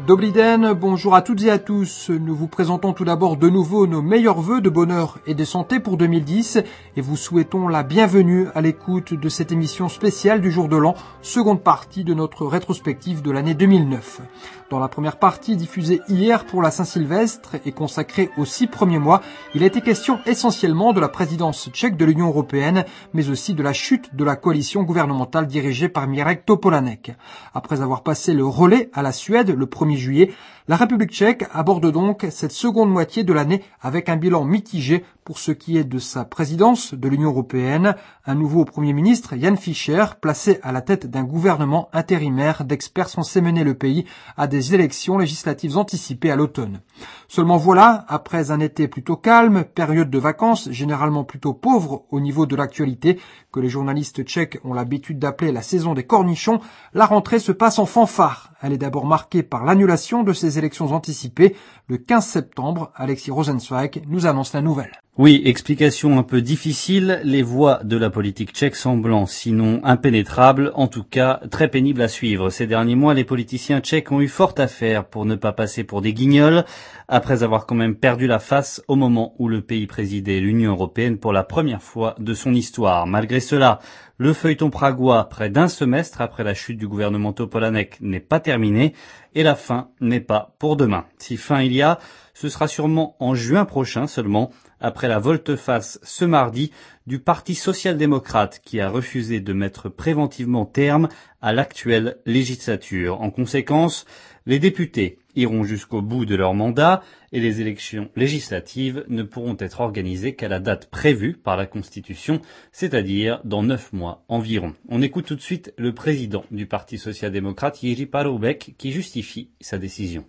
Dobrý den, bonjour à toutes et à tous. Nous vous présentons tout d'abord de nouveau nos meilleurs vœux de bonheur et de santé pour 2010 et vous souhaitons la bienvenue à l'écoute de cette émission spéciale du jour de l'an, seconde partie de notre rétrospective de l'année 2009. Dans la première partie diffusée hier pour la Saint-Sylvestre et consacrée aux 6 premiers mois, il a été question essentiellement de la présidence tchèque de l'Union européenne, mais aussi de la chute de la coalition gouvernementale dirigée par Mirek Topolánek. Après avoir passé le relais à la Suède le 1er juillet, la République tchèque aborde donc cette seconde moitié de l'année avec un bilan mitigé pour ce qui est de sa présidence de l'Union européenne. Un nouveau Premier ministre, Jan Fischer, placé à la tête d'un gouvernement intérimaire d'experts censés mener le pays à des élections législatives anticipées à l'automne. Seulement voilà, après un été plutôt calme, période de vacances généralement plutôt pauvre au niveau de l'actualité, que les journalistes tchèques ont l'habitude d'appeler la saison des cornichons, la rentrée se passe en fanfare. Elle est d'abord marquée par l'annulation de ces élections anticipées. Le 15 septembre, Alexis Rosenzweig nous annonce la nouvelle. Oui, explication un peu difficile, les voies de la politique tchèque semblant sinon impénétrables, en tout cas très pénibles à suivre. Ces derniers mois, les politiciens tchèques ont eu fort à faire pour ne pas passer pour des guignols, après avoir quand même perdu la face au moment où le pays présidait l'Union européenne pour la première fois de son histoire. Malgré cela, le feuilleton pragois, près d'un semestre après la chute du gouvernement Topolánek, n'est pas terminé et la fin n'est pas pour demain. Si fin il y a, ce sera sûrement en juin prochain seulement, après la volte-face ce mardi du Parti social-démocrate qui a refusé de mettre préventivement terme à l'actuelle législature. En conséquence, les députés iront jusqu'au bout de leur mandat et les élections législatives ne pourront être organisées qu'à la date prévue par la Constitution, c'est-à-dire dans 9 mois environ. On écoute tout de suite le président du Parti social-démocrate, Jiří Paroubek, qui justifie sa décision.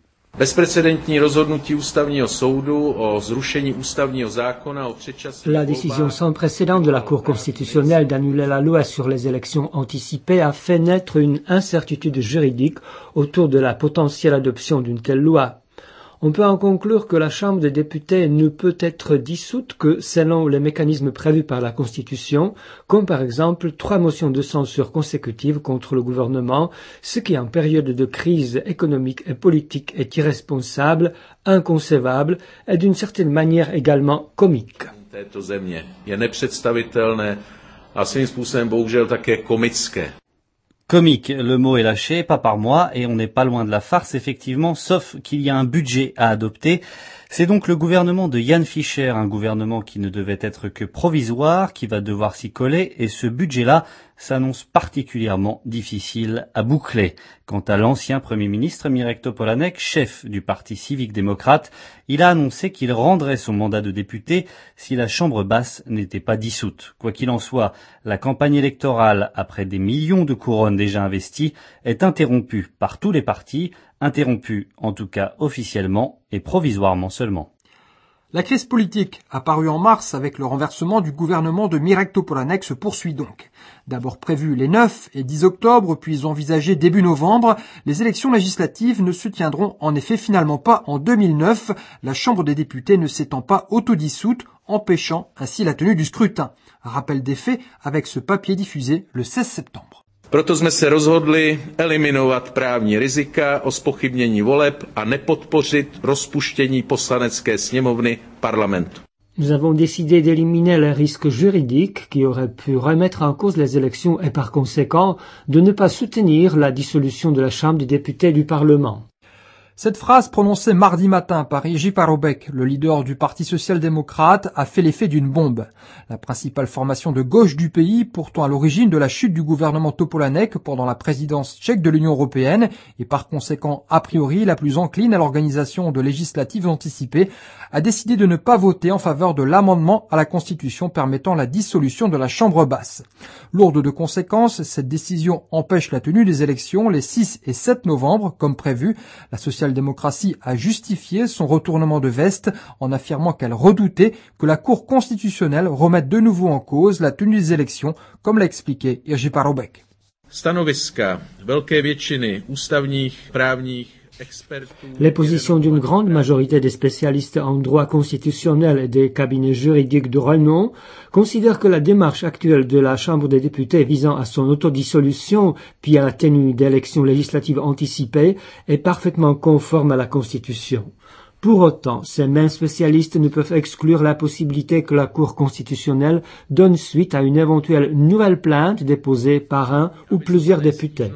La décision sans précédent de la Cour constitutionnelle d'annuler la loi sur les élections anticipées a fait naître une incertitude juridique autour de la potentielle adoption d'une telle loi. On peut en conclure que la Chambre des députés ne peut être dissoute que selon les mécanismes prévus par la Constitution, comme par exemple 3 motions de censure consécutives contre le gouvernement, ce qui en période de crise économique et politique est irresponsable, inconcevable et d'une certaine manière également comique. Comique, le mot est lâché, pas par moi, et on n'est pas loin de la farce, effectivement, sauf qu'il y a un budget à adopter. C'est donc le gouvernement de Jan Fischer, un gouvernement qui ne devait être que provisoire, qui va devoir s'y coller, et ce budget-là s'annonce particulièrement difficile à boucler. Quant à l'ancien Premier ministre Mirek Topolánek, chef du Parti civique-démocrate, il a annoncé qu'il rendrait son mandat de député si la Chambre basse n'était pas dissoute. Quoi qu'il en soit, la campagne électorale, après des millions de couronnes déjà investies, est interrompue par tous les partis, interrompue en tout cas officiellement et provisoirement seulement. La crise politique apparue en mars avec le renversement du gouvernement de Mirek Topolánek se poursuit donc. D'abord prévues les 9 et 10 octobre, puis envisagées début novembre, les élections législatives ne se tiendront en effet finalement pas en 2009, la Chambre des députés ne s'étant pas autodissoute, empêchant ainsi la tenue du scrutin. Rappel des faits avec ce papier diffusé le 16 septembre. Proto jsme se rozhodli eliminovat právní rizika o zpochybnění voleb a nepodpořit rozpuštění poslanecké sněmovny parlamentu. Nous avons décidé d'éliminer les risques juridiques qui auraient pu remettre en cause les élections et par conséquent de ne pas soutenir la dissolution de la Chambre des députés du Parlement. Cette phrase prononcée mardi matin par Jiří Paroubek, le leader du Parti social-démocrate, a fait l'effet d'une bombe. La principale formation de gauche du pays, pourtant à l'origine de la chute du gouvernement Topolánek pendant la présidence tchèque de l'Union européenne et par conséquent a priori la plus encline à l'organisation de législatives anticipées, a décidé de ne pas voter en faveur de l'amendement à la Constitution permettant la dissolution de la Chambre basse. Lourde de conséquences, cette décision empêche la tenue des élections les 6 et 7 novembre, comme prévu. La social-démocratie a justifié son retournement de veste en affirmant qu'elle redoutait que la Cour constitutionnelle remette de nouveau en cause la tenue des élections, comme l'a expliqué Jiří Paroubek. Stanoviska velké většiny ústavních, právních Les positions d'une grande majorité des spécialistes en droit constitutionnel et des cabinets juridiques de renom considèrent que la démarche actuelle de la Chambre des députés visant à son autodissolution puis à la tenue d'élections législatives anticipées est parfaitement conforme à la Constitution. Pour autant, ces mêmes spécialistes ne peuvent exclure la possibilité que la Cour constitutionnelle donne suite à une éventuelle nouvelle plainte déposée par un ou plusieurs députés.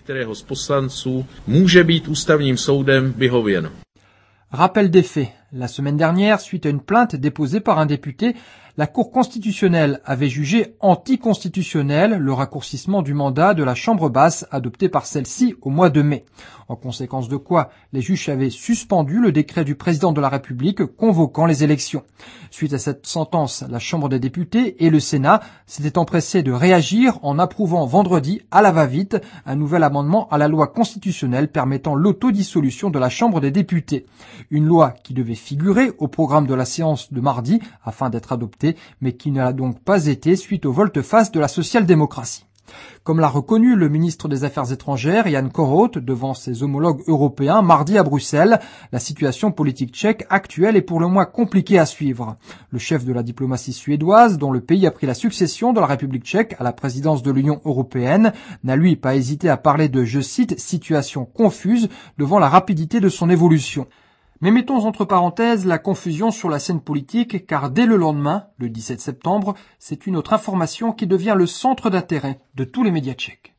Rappel des faits. La semaine dernière, suite à une plainte déposée par un député, la Cour constitutionnelle avait jugé anticonstitutionnel le raccourcissement du mandat de la Chambre basse adopté par celle-ci au mois de mai. En conséquence de quoi, les juges avaient suspendu le décret du président de la République convoquant les élections. Suite à cette sentence, la Chambre des députés et le Sénat s'étaient empressés de réagir en approuvant vendredi, à la va-vite, un nouvel amendement à la loi constitutionnelle permettant l'autodissolution de la Chambre des députés. Une loi qui devait figurer au programme de la séance de mardi afin d'être adoptée, mais qui ne l'a donc pas été suite au volte-face de la social-démocratie. Comme l'a reconnu le ministre des Affaires étrangères, Jan Koroth, devant ses homologues européens mardi à Bruxelles, la situation politique tchèque actuelle est pour le moins compliquée à suivre. Le chef de la diplomatie suédoise, dont le pays a pris la succession de la République tchèque à la présidence de l'Union européenne, n'a lui pas hésité à parler de, je cite, situation confuse devant la rapidité de son évolution. Mais mettons entre parenthèses la confusion sur la scène politique, car dès le lendemain, le 17 septembre, c'est une autre information qui devient le centre d'intérêt de tous les médias tchèques.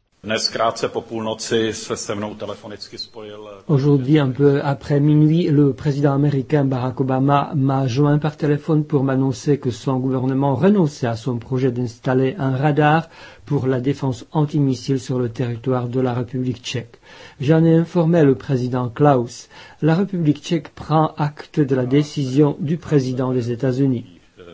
Aujourd'hui, un peu après minuit, le président américain Barack Obama m'a joint par téléphone pour m'annoncer que son gouvernement renonçait à son projet d'installer un radar pour la défense antimissile sur le territoire de la République tchèque. J'en ai informé le président Klaus. La République tchèque prend acte de la décision du président des États-Unis.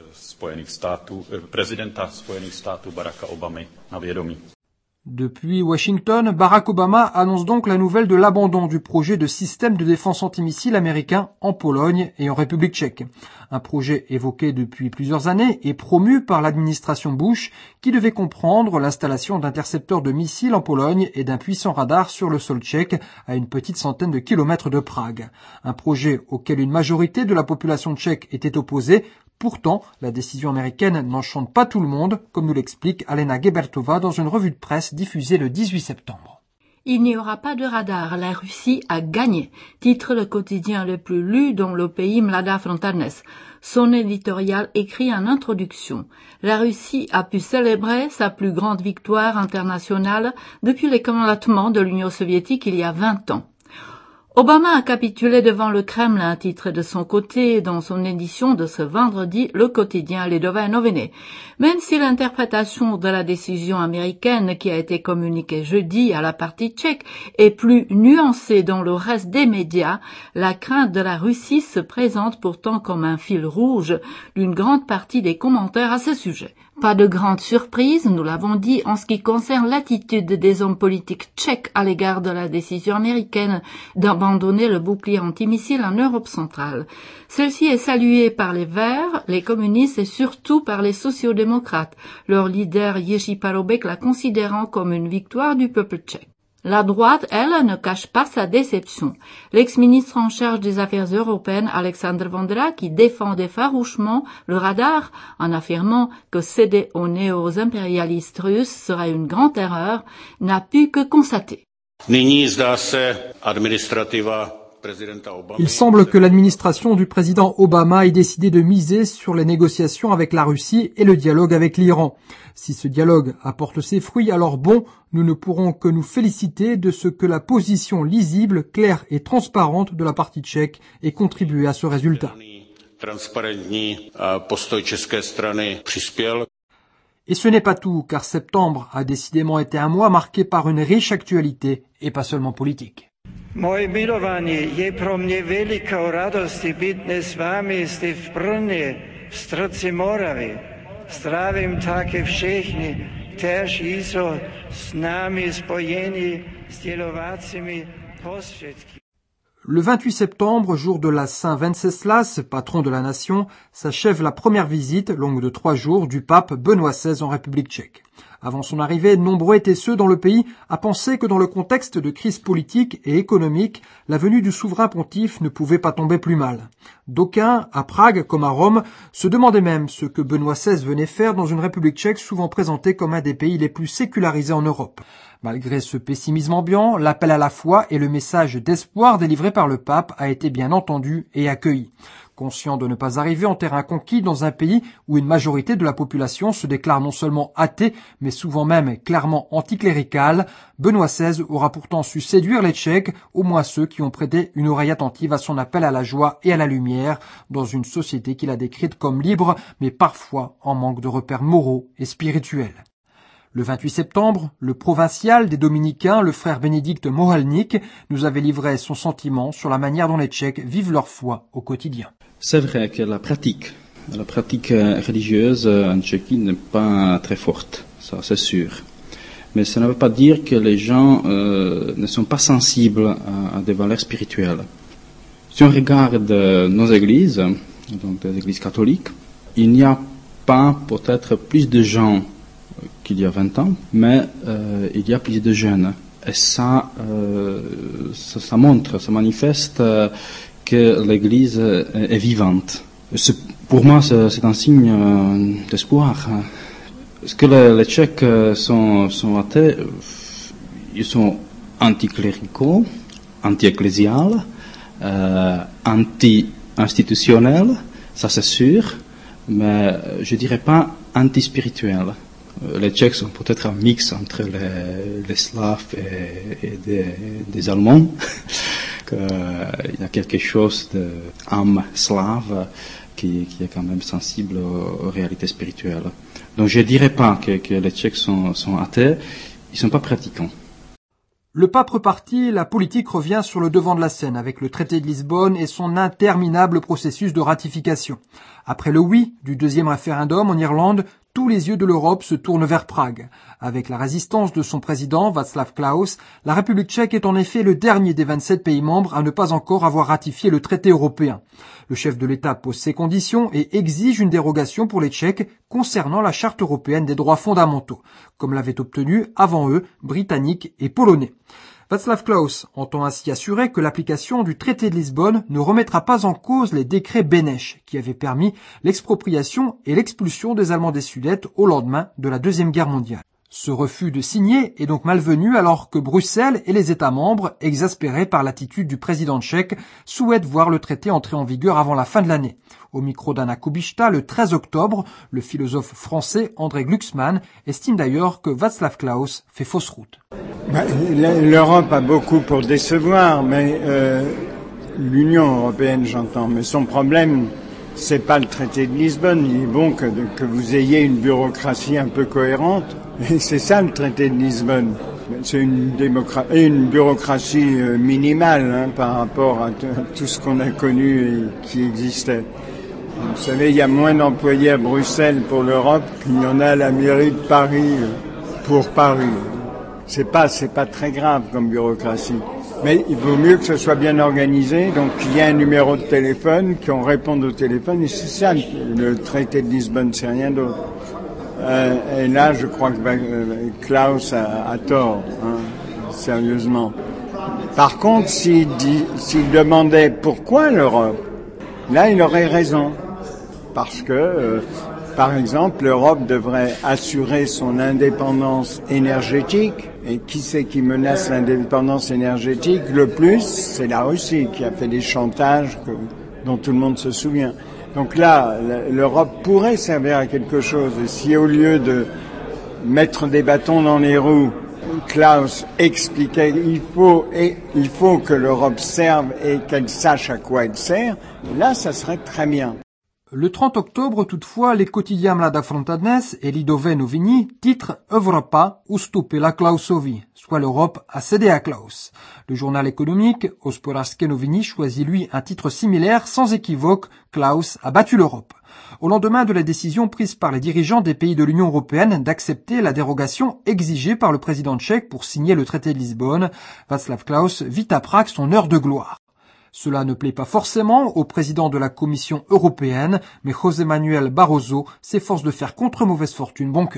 Depuis Washington, Barack Obama annonce donc la nouvelle de l'abandon du projet de système de défense antimissile américain en Pologne et en République tchèque. Un projet évoqué depuis plusieurs années et promu par l'administration Bush qui devait comprendre l'installation d'intercepteurs de missiles en Pologne et d'un puissant radar sur le sol tchèque à une petite centaine de kilomètres de Prague. Un projet auquel une majorité de la population tchèque était opposée. Pourtant, la décision américaine n'enchante pas tout le monde, comme nous l'explique Alena Gebertova dans une revue de presse diffusée le 18 septembre. Il n'y aura pas de radar, la Russie a gagné, titre le quotidien le plus lu dans le pays Mlada Frontanes. Son éditorial écrit en introduction. La Russie a pu célébrer sa plus grande victoire internationale depuis l'éclatement de l'Union soviétique il y a 20 ans. Obama a capitulé devant le Kremlin, titre de son côté dans son édition de ce vendredi le quotidien Lidové noviny. Même si l'interprétation de la décision américaine qui a été communiquée jeudi à la partie tchèque est plus nuancée dans le reste des médias, la crainte de la Russie se présente pourtant comme un fil rouge d'une grande partie des commentaires à ce sujet. Pas de grande surprise, nous l'avons dit, en ce qui concerne l'attitude des hommes politiques tchèques à l'égard de la décision américaine d'abandonner le bouclier antimissile en Europe centrale. Celle-ci est saluée par les Verts, les communistes et surtout par les sociodémocrates, leur leader Jiří Paroubek la considérant comme une victoire du peuple tchèque. La droite, elle, ne cache pas sa déception. L'ex-ministre en charge des Affaires européennes, Alexandr Vondra, qui défendait farouchement le radar en affirmant que céder aux néo-impérialistes russes serait une grande erreur, n'a pu que constater. Il semble que l'administration du président Obama ait décidé de miser sur les négociations avec la Russie et le dialogue avec l'Iran. Si ce dialogue apporte ses fruits, alors bon, nous ne pourrons que nous féliciter de ce que la position lisible, claire et transparente de la partie tchèque ait contribué à ce résultat. Et ce n'est pas tout, car septembre a décidément été un mois marqué par une riche actualité, et pas seulement politique. Moji milovani, je pro mě velikou radosti být dnes s vámi zde v Brně, v Strci Moravy. Zdravím také všechny, kteří jsou s námi spojeni sdělovacími prostředky. Le 28 septembre, jour de la Saint Venceslas, patron de la nation, s'achève la première visite, longue de 3 jours, du pape Benoît XVI en République tchèque. Avant son arrivée, nombreux étaient ceux dans le pays à penser que dans le contexte de crise politique et économique, la venue du souverain pontife ne pouvait pas tomber plus mal. D'aucuns, à Prague comme à Rome, se demandaient même ce que Benoît XVI venait faire dans une République tchèque souvent présentée comme un des pays les plus sécularisés en Europe. Malgré ce pessimisme ambiant, l'appel à la foi et le message d'espoir délivré par le pape a été bien entendu et accueilli. Conscient de ne pas arriver en terrain conquis dans un pays où une majorité de la population se déclare non seulement athée, mais souvent même clairement anticléricale, Benoît XVI aura pourtant su séduire les Tchèques, au moins ceux qui ont prêté une oreille attentive à son appel à la joie et à la lumière, dans une société qu'il a décrite comme libre, mais parfois en manque de repères moraux et spirituels. Le 28 septembre, le provincial des Dominicains, le frère Bénédicte Mohalník, nous avait livré son sentiment sur la manière dont les Tchèques vivent leur foi au quotidien. C'est vrai que la pratique religieuse en Tchéquie n'est pas très forte, ça c'est sûr. Mais ça ne veut pas dire que les gens ne sont pas sensibles à des valeurs spirituelles. Si on regarde nos églises, donc des églises catholiques, il n'y a pas peut-être plus de gens qu'il y a 20 ans, mais il y a plus de jeunes. Et ça montre, ça manifeste que l'Église est vivante. Pour moi, c'est un signe d'espoir. Parce que les Tchèques sont athées, ils sont anticléricaux, anti-ecclésiales, anti-institutionnels, ça c'est sûr, mais je dirais pas anti-spirituels. Les Tchèques sont peut-être un mix entre les Slaves et des Allemands. Il y a quelque chose d'âme slave qui est quand même sensible aux réalités spirituelles. Donc je ne dirais pas que les Tchèques sont athées, ils ne sont pas pratiquants. Le pape reparti, la politique revient sur le devant de la scène avec le traité de Lisbonne et son interminable processus de ratification. Après le oui du deuxième référendum en Irlande, tous les yeux de l'Europe se tournent vers Prague. Avec la résistance de son président, Václav Klaus, la République tchèque est en effet le dernier des 27 pays membres à ne pas encore avoir ratifié le traité européen. Le chef de l'État pose ses conditions et exige une dérogation pour les Tchèques concernant la Charte européenne des droits fondamentaux, comme l'avaient obtenu avant eux Britanniques et Polonais. Václav Klaus entend ainsi assurer que l'application du traité de Lisbonne ne remettra pas en cause les décrets Beneš qui avaient permis l'expropriation et l'expulsion des Allemands des Sudètes au lendemain de la Deuxième Guerre mondiale. Ce refus de signer est donc malvenu alors que Bruxelles et les États membres, exaspérés par l'attitude du président tchèque, souhaitent voir le traité entrer en vigueur avant la fin de l'année. Au micro d'Anna Kubishta, le 13 octobre, le philosophe français André Glucksmann estime d'ailleurs que Václav Klaus fait fausse route. L'Europe a beaucoup pour décevoir, mais l'Union européenne, j'entends. Mais son problème, c'est pas le traité de Lisbonne. Il est bon que vous ayez une bureaucratie un peu cohérente. Et c'est ça le traité de Lisbonne. C'est une bureaucratie minimale par rapport à tout ce qu'on a connu et qui existait. Vous savez, il y a moins d'employés à Bruxelles pour l'Europe qu'il y en a à la mairie de Paris pour Paris. C'est pas très grave comme bureaucratie. Mais il vaut mieux que ce soit bien organisé, donc qu'il y ait un numéro de téléphone, qu'on réponde au téléphone, et c'est ça le traité de Lisbonne, c'est rien d'autre. Et là, je crois que Klaus a tort, sérieusement. Par contre, s'il demandait pourquoi l'Europe, là, il aurait raison. Parce que, par exemple, l'Europe devrait assurer son indépendance énergétique. Et qui c'est qui menace l'indépendance énergétique le plus? C'est la Russie qui a fait des chantages dont tout le monde se souvient. Donc là, l'Europe pourrait servir à quelque chose. Et si au lieu de mettre des bâtons dans les roues, Klaus expliquait il faut que l'Europe serve et qu'elle sache à quoi elle sert, là, ça serait très bien. Le 30 octobre, toutefois, les quotidiens Mlada Frontadnes et Lidové Noviny titrent Evropa ustupila Klausovi, soit l'Europe a cédé à Klaus. Le journal économique Hospodářské noviny choisit lui un titre similaire sans équivoque, Klaus a battu l'Europe. Au lendemain de la décision prise par les dirigeants des pays de l'Union européenne d'accepter la dérogation exigée par le président tchèque pour signer le traité de Lisbonne, Václav Klaus vit à Prague son heure de gloire. Cela ne plaît pas forcément au président de la Commission européenne, mais José Manuel Barroso s'efforce de faire contre mauvaise fortune bon cœur.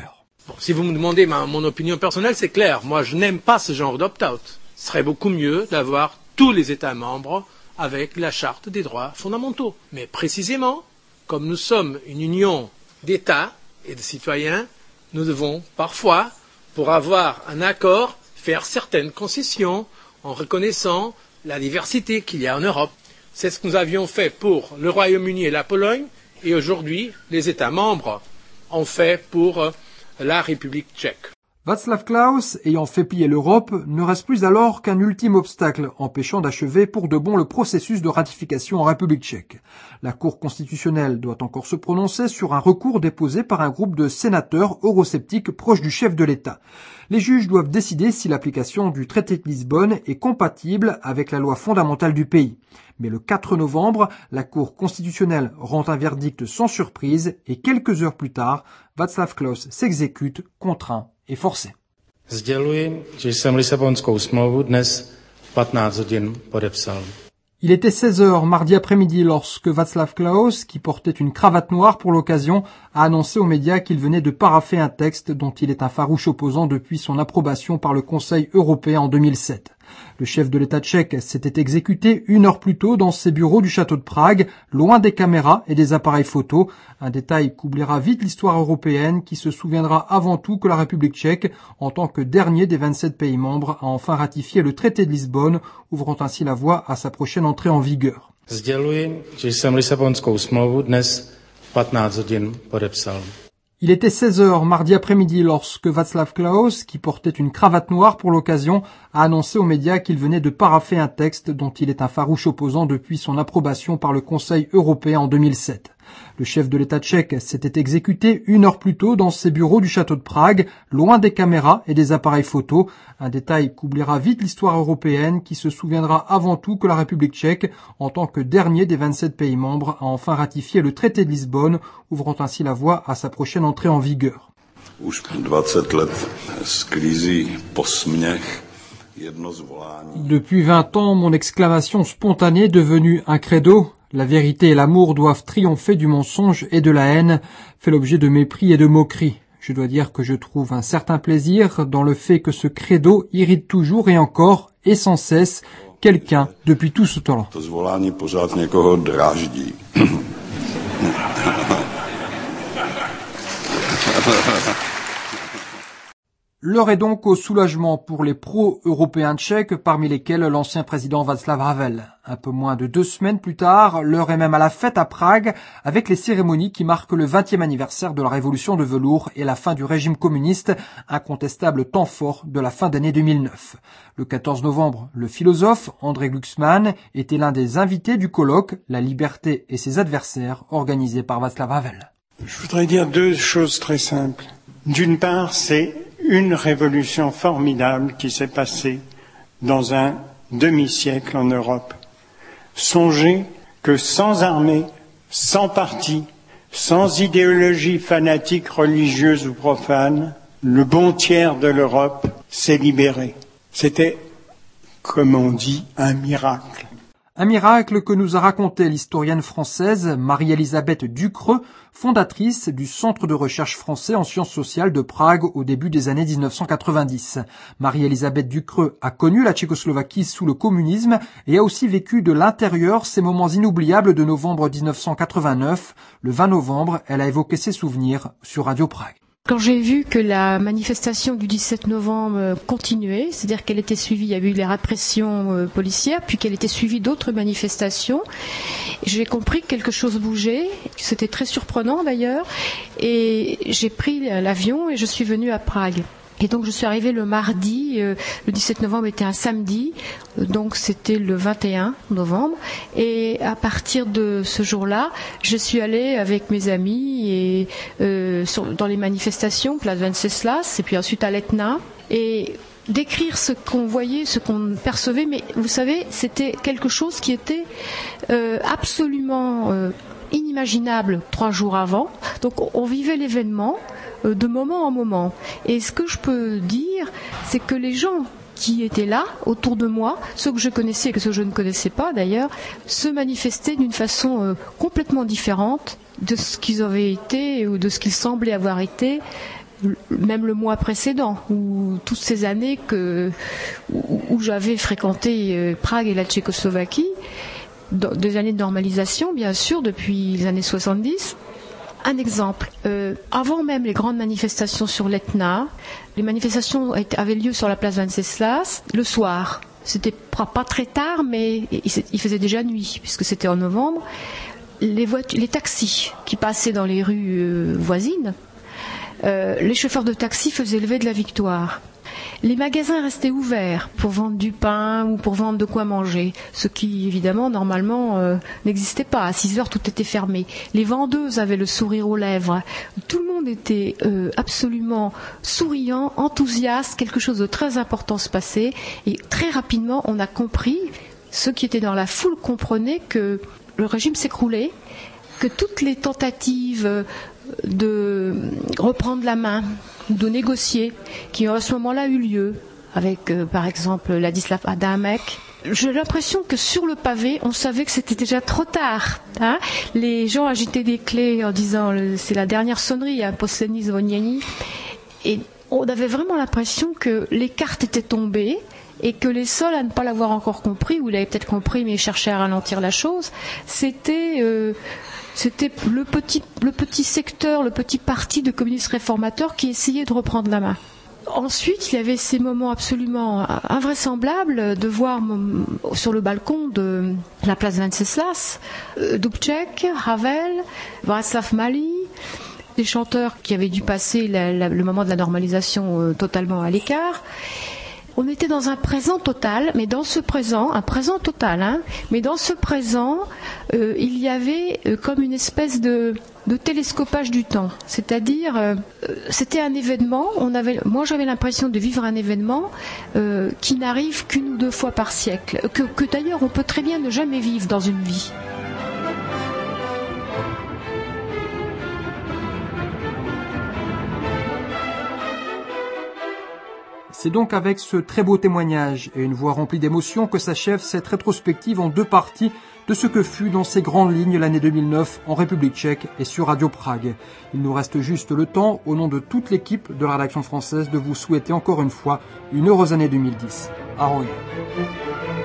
Bon, si vous me demandez mon opinion personnelle, c'est clair. Moi, je n'aime pas ce genre d'opt-out. Ce serait beaucoup mieux d'avoir tous les États membres avec la Charte des droits fondamentaux. Mais précisément, comme nous sommes une union d'États et de citoyens, nous devons parfois, pour avoir un accord, faire certaines concessions en reconnaissant la diversité qu'il y a en Europe. C'est ce que nous avions fait pour le Royaume-Uni et la Pologne, et aujourd'hui, les États membres ont fait pour la République tchèque. Václav Klaus, ayant fait plier l'Europe, ne reste plus alors qu'un ultime obstacle empêchant d'achever pour de bon le processus de ratification en République tchèque. La Cour constitutionnelle doit encore se prononcer sur un recours déposé par un groupe de sénateurs eurosceptiques proches du chef de l'État. Les juges doivent décider si l'application du traité de Lisbonne est compatible avec la loi fondamentale du pays. Mais le 4 novembre, la Cour constitutionnelle rend un verdict sans surprise et quelques heures plus tard, Václav Klaus s'exécute, contraint et forcé. Sděluji, že jsem Lisabonskou smlouvu dnes 15 hodin podepsal. Il était 16h mardi après-midi lorsque Václav Klaus, qui portait une cravate noire pour l'occasion, a annoncé aux médias qu'il venait de parapher un texte dont il est un farouche opposant depuis son approbation par le Conseil européen en 2007. Le chef de l'État tchèque s'était exécuté 1 heure plus tôt dans ses bureaux du château de Prague, loin des caméras et des appareils photos. Un détail qu'oubliera vite l'histoire européenne qui se souviendra avant tout que la République tchèque, en tant que dernier des 27 pays membres, a enfin ratifié le traité de Lisbonne, ouvrant ainsi la voie à sa prochaine entrée en vigueur. Sděluji, že jsem Lisabonskou smlouvu dnes 15 hodin podepsal. Il était 16h mardi après-midi lorsque Václav Klaus, qui portait une cravate noire pour l'occasion, a annoncé aux médias qu'il venait de parapher un texte dont il est un farouche opposant depuis son approbation par le Conseil européen en 2007. Le chef de l'État tchèque s'était exécuté 1 heure plus tôt dans ses bureaux du château de Prague, loin des caméras et des appareils photos. Un détail qu'oubliera vite l'histoire européenne qui se souviendra avant tout que la République tchèque, en tant que dernier des 27 pays membres, a enfin ratifié le traité de Lisbonne, ouvrant ainsi la voie à sa prochaine entrée en vigueur. Depuis 20 ans, mon exclamation spontanée devenue un credo, la vérité et l'amour doivent triompher du mensonge et de la haine, fait l'objet de mépris et de moqueries. Je dois dire que je trouve un certain plaisir dans le fait que ce credo irrite toujours et encore, et sans cesse, quelqu'un depuis tout ce temps-là. L'heure est donc au soulagement pour les pro-européens tchèques, parmi lesquels l'ancien président Václav Havel. Un peu moins de 2 semaines plus tard, l'heure est même à la fête à Prague, avec les cérémonies qui marquent le 20e anniversaire de la révolution de velours et la fin du régime communiste, incontestable temps fort de la fin d'année 2009. Le 14 novembre, le philosophe André Glucksmann était l'un des invités du colloque « La liberté et ses adversaires » organisé par Václav Havel. Je voudrais dire 2 choses très simples. D'une part, c'est une révolution formidable qui s'est passée dans un demi-siècle en Europe. Songez que sans armée, sans parti, sans idéologie fanatique, religieuse ou profane, le bon tiers de l'Europe s'est libéré. C'était, comme on dit, un miracle. Un miracle que nous a raconté l'historienne française Marie-Elisabeth Ducreux, fondatrice du Centre de recherche français en sciences sociales de Prague au début des années 1990. Marie-Elisabeth Ducreux a connu la Tchécoslovaquie sous le communisme et a aussi vécu de l'intérieur ces moments inoubliables de novembre 1989. Le 20 novembre, elle a évoqué ses souvenirs sur Radio Prague. Quand j'ai vu que la manifestation du 17 novembre continuait, c'est-à-dire qu'elle était suivie, il y a eu les répressions policières, puis qu'elle était suivie d'autres manifestations, j'ai compris que quelque chose bougeait, c'était très surprenant d'ailleurs, et j'ai pris l'avion et je suis venue à Prague. Et donc je suis arrivée le mardi, le 17 novembre était un samedi, donc c'était le 21 novembre. Et à partir de ce jour-là, je suis allée avec mes amis et dans les manifestations, place Venceslas, et puis ensuite à l'Etna. Et décrire ce qu'on voyait, ce qu'on percevait, mais vous savez, c'était quelque chose qui était absolument inimaginable 3 jours avant. Donc on vivait l'événement de moment en moment. Et ce que je peux dire, c'est que les gens qui étaient là, autour de moi, ceux que je connaissais et ceux que je ne connaissais pas d'ailleurs, se manifestaient d'une façon complètement différente de ce qu'ils avaient été ou de ce qu'ils semblaient avoir été même le mois précédent, ou toutes ces années où j'avais fréquenté Prague et la Tchécoslovaquie, des années de normalisation, bien sûr, depuis les années 70. Un exemple, avant même les grandes manifestations sur l'Etna, les manifestations avaient lieu sur la place Venceslas le soir. C'était pas très tard, mais il faisait déjà nuit, puisque c'était en novembre. Les taxis qui passaient dans les rues voisines, les chauffeurs de taxi faisaient lever de la victoire. Les magasins restaient ouverts pour vendre du pain ou pour vendre de quoi manger, ce qui évidemment normalement n'existait pas. À 6 heures tout était fermé. Les vendeuses avaient le sourire aux lèvres. Tout le monde était absolument souriant, enthousiaste. Quelque chose de très important se passait et très rapidement on a compris, ceux qui étaient dans la foule comprenaient que le régime s'écroulait, que toutes les tentatives de reprendre la main ou de négocier qui ont à ce moment-là eu lieu avec par exemple Ladislav Adamek. J'ai l'impression que sur le pavé, on savait que c'était déjà trop tard. Hein, les gens agitaient des clés en disant c'est la dernière sonnerie, hein, Poslední zvonjení. Et on avait vraiment l'impression que les cartes étaient tombées et que les seuls à ne pas l'avoir encore compris, ou il avait peut-être compris mais cherchait à ralentir la chose, c'était le petit secteur, le petit parti de communistes réformateurs qui essayait de reprendre la main. Ensuite, il y avait ces moments absolument invraisemblables de voir sur le balcon de la place Venceslas, Dubček, Havel, Václav Malý, des chanteurs qui avaient dû passer le moment de la normalisation totalement à l'écart. On était dans un présent total, mais dans ce présent, un présent total, hein, mais dans ce présent, il y avait comme une espèce de télescopage du temps. C'est-à-dire, c'était un événement, moi j'avais l'impression de vivre un événement qui n'arrive qu'une ou deux fois par siècle, que d'ailleurs on peut très bien ne jamais vivre dans une vie. C'est donc avec ce très beau témoignage et une voix remplie d'émotion que s'achève cette rétrospective en deux parties de ce que fut dans ses grandes lignes l'année 2009 en République tchèque et sur Radio Prague. Il nous reste juste le temps, au nom de toute l'équipe de la rédaction française, de vous souhaiter encore une fois une heureuse année 2010. Ahoj.